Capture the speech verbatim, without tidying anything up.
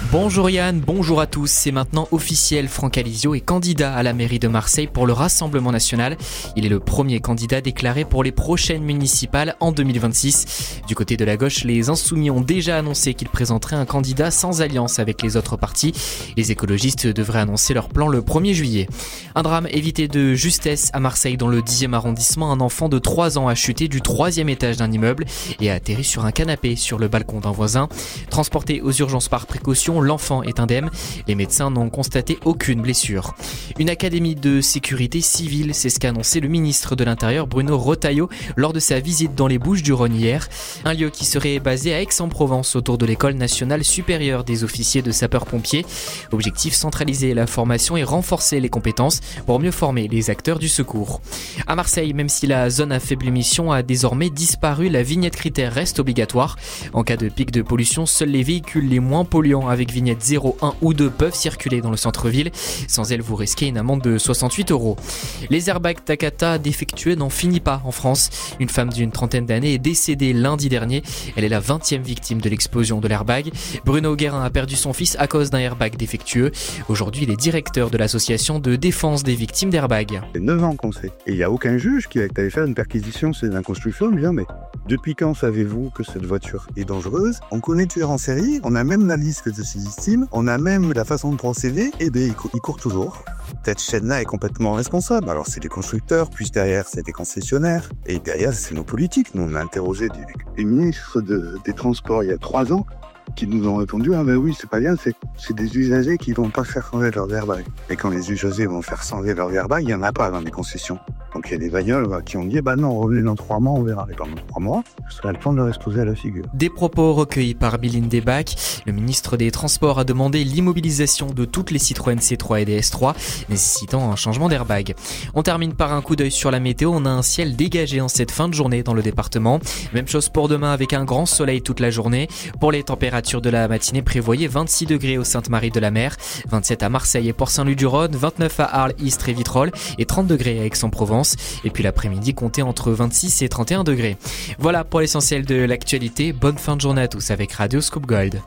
Bonjour Yann, bonjour à tous. C'est maintenant officiel, Franck Alizio est candidat à la mairie de Marseille pour le Rassemblement national. Il est le premier candidat déclaré pour les prochaines municipales en deux mille vingt-six. Du côté de la gauche, les Insoumis ont déjà annoncé qu'ils présenteraient un candidat sans alliance avec les autres partis. Les écologistes devraient annoncer leur plan le premier juillet. Un drame évité de justesse à Marseille dans le dixième arrondissement. Un enfant de trois ans a chuté du troisième étage d'un immeuble et a atterri sur un canapé sur le balcon d'un voisin. Transporté aux urgences par précaution, l'enfant est indemne. Les médecins n'ont constaté aucune blessure. Une académie de sécurité civile, c'est ce qu'a annoncé le ministre de l'Intérieur Bruno Retailleau lors de sa visite dans les Bouches-du-Rhône hier. Un lieu qui serait basé à Aix-en-Provence autour de l'École nationale supérieure des officiers de sapeurs-pompiers. Objectif, centraliser la formation et renforcer les compétences pour mieux former les acteurs du secours. À Marseille, même si la zone à faible émission a désormais disparu, la vignette critère reste obligatoire. En cas de pic de pollution, seuls les véhicules les moins polluants avec vignette zéro, un ou deux peuvent circuler dans le centre-ville. Sans elle, vous risquez une amende de soixante-huit euros. Les airbags Takata défectueux n'en finit pas en France. Une femme d'une trentaine d'années est décédée lundi dernier. Elle est la vingtième victime de l'explosion de l'airbag. Bruno Guérin a perdu son fils à cause d'un airbag défectueux. Aujourd'hui, il est directeur de l'association de défense des victimes d'airbag. C'est neuf ans qu'on sait. Et il n'y a aucun juge qui allait faire une perquisition chez la construction en disant mais depuis quand savez-vous que cette voiture est dangereuse? On connaît le tueur en série, on a même la liste de ses victimes, on a même la façon de procéder, et bien il, cou- il court toujours. Cette chaîne-là est complètement responsable. Alors c'est les constructeurs, puis derrière c'est les concessionnaires, et derrière c'est nos politiques. Nous on a interrogé des, des ministres de, des Transports il y a trois ans, qui nous ont répondu « Ah ben oui, c'est pas bien, c'est, c'est des usagers qui vont pas faire changer leurs airbags. » Et quand les usagers vont faire changer leurs airbags, il y en a pas dans les concessions. Donc il y a des bagnoles bah, qui ont dit « Bah non, revenez dans trois mois, on verra. » Et pendant trois mois, ce sera le temps de leur exploser à la figure. Des propos recueillis par Bélin Debac. Le ministre des Transports a demandé l'immobilisation de toutes les Citroën C trois et des S trois, nécessitant un changement d'airbag. On termine par un coup d'œil sur la météo. On a un ciel dégagé en cette fin de journée dans le département. Même chose pour demain avec un grand soleil toute la journée. Pour les températures de la matinée, prévoyez vingt-six degrés au Sainte-Marie-de-la-Mer, vingt-sept à Marseille et Port-Saint-Loup-du-Rhône, vingt-neuf à Arles, Istres et Vitrolles et trente degrés à Aix-en-Provence. Et puis l'après-midi, comptez entre vingt-six et trente et un degrés. Voilà pour l'essentiel de l'actualité. Bonne fin de journée à tous avec Radio Scoop Gold.